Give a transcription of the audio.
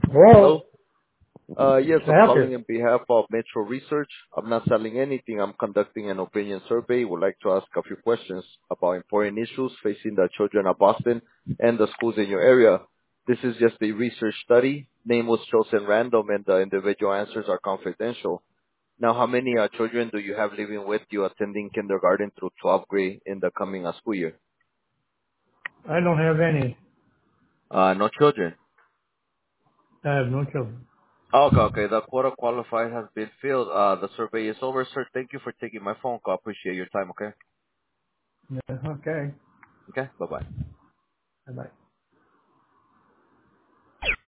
Hello? Well, Yes, can I'm I help you? calling on behalf of Metro Research. I'm not selling anything. I'm conducting an opinion survey. Would like to ask a few questions about important issues facing the children of Boston and the schools in your area. This is just a research study. Name was chosen random, and the individual answers are confidential. Now, how many children do you have living with you attending kindergarten through 12th grade in the coming school year? I don't have any. No children. I have no children. Okay, okay. The quota qualified has been filled. The survey is over, sir. Thank you for taking my phone call. Appreciate your time, okay? Yeah, okay. Okay, bye-bye. Bye-bye.